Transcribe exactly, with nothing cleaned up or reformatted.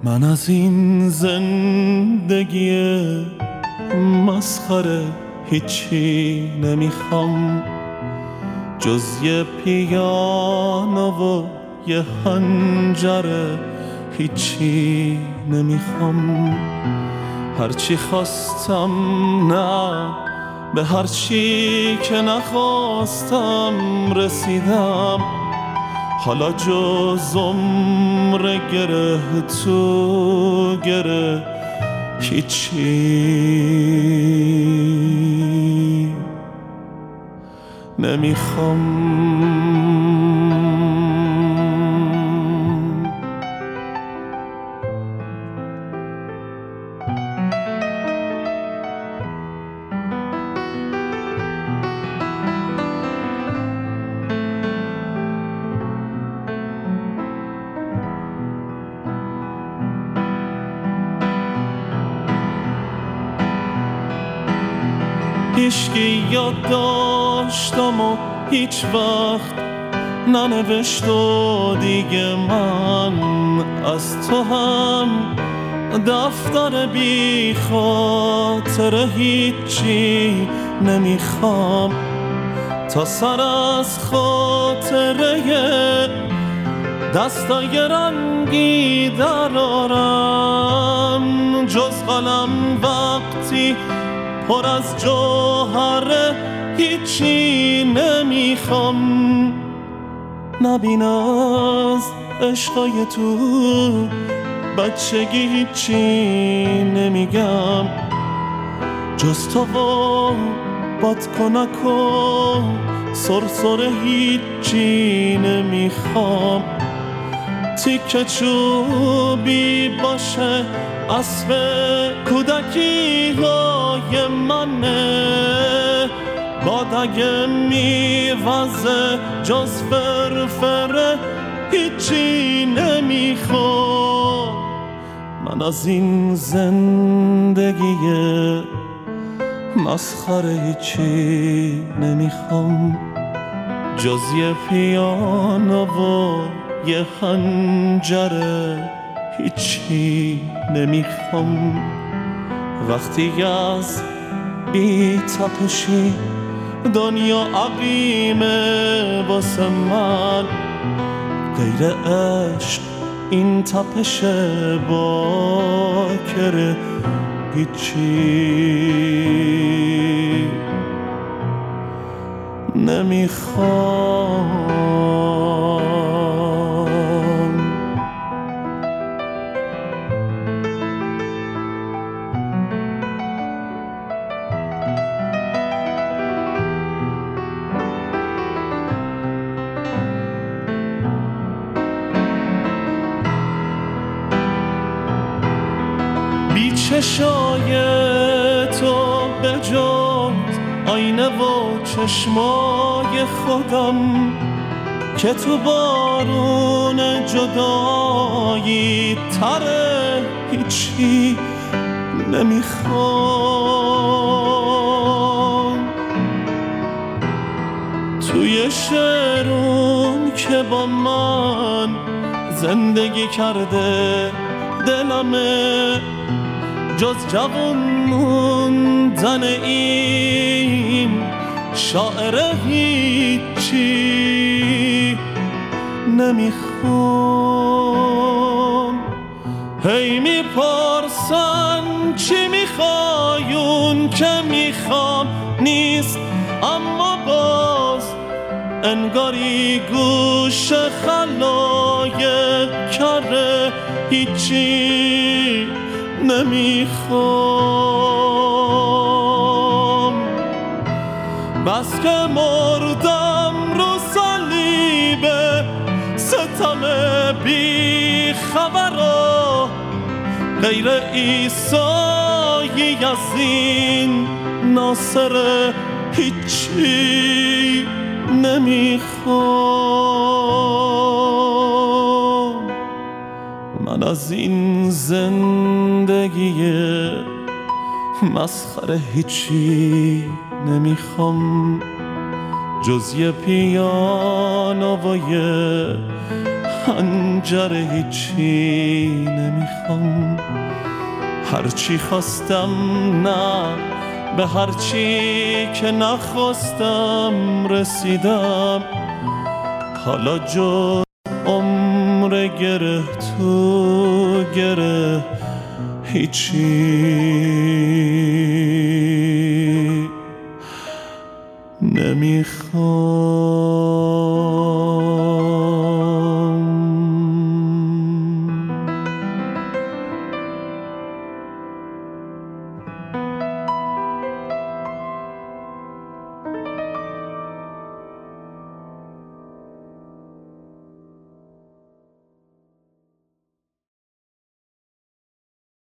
من از این زندگی مسخره هیچی نمیخوام جز یه پیانو و یه حنجره، هیچی نمیخوام. هرچی خواستم نه، به هرچی که نخواستم رسیدم. حالا جز عمر گره تو گره هیچی نمیخوام. هیچکی یاد داشتم و هیچ وقت ننوشت و دیگه من از تو هم دفتر بی خاطر هیچی نمیخوام. تا سر از خاطره دستای رنگی درارم، جز قلم وقتی پر از جوهره هیچی نمیخوام. نبین از عشقای تو بچگی هیچی نمیگم، جز تو و بادکنک و سرسره هیچی نمیخوام. تیکه چوبی باشه اسب کودکی های منه، باد اگه میوزه جز فرفره هیچی نمیخوام. من از این زندگی مسخره هیچی نمیخوام جز یه پیانو و یه خنجره هیچی نمیخوام. وقتی از بی تپشی دنیا عقیمه واسه من، غیر عشق این تپش باکره هیچی نمیخوام. بی چشای تو به جز آینه و چشمای خودم که تو بارون جدایی تره هیچی نمیخوام. توی شعرون که با من زندگی کرده دلمه، جز جوان موندن این شاعر هیچی نمیخوام. هی میپرسن چی میخوایون که میخوام نیست، اما باز انگاری گوش خلای کره هیچی نمیخوام. بس که مردم رو صلیب ستم بی خبرا، غیر عیسی از این ناصر هیچی نمیخوام. من از این زندگی مسخره هیچی نمیخوام جز یه پیانو و یه پنجره هیچی نمیخوام، هرچی خواستم نه، به هرچی که نخواستم رسیدم. حالا جز عمر گره تو گره هیچی نمیخوام.